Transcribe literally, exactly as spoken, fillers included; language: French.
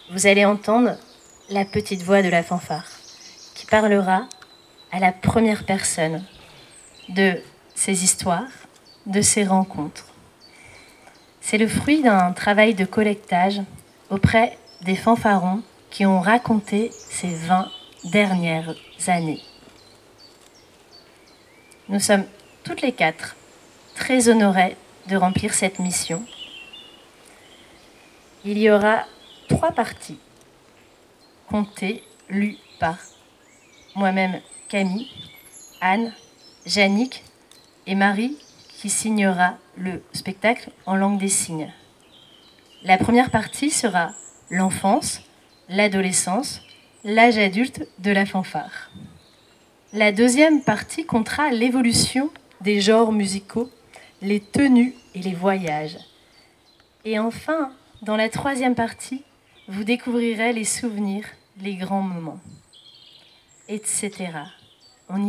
vous allez entendre la petite voix de la fanfare qui parlera à la première personne de ces histoires, de ces rencontres. C'est le fruit d'un travail de collectage auprès des fanfarons qui ont raconté ces vingt dernières années. Nous sommes toutes les quatre très honorées de remplir cette mission. Il y aura trois parties, contées, lues par moi-même, Camille, Anne, Jannick et Marie, qui signera le spectacle en langue des signes. La première partie sera l'enfance, l'adolescence, l'âge adulte de la fanfare. La deuxième partie comptera l'évolution des genres musicaux, les tenues et les voyages. Et enfin, dans la troisième partie, vous découvrirez les souvenirs, les grands moments, et cetera. On y va ?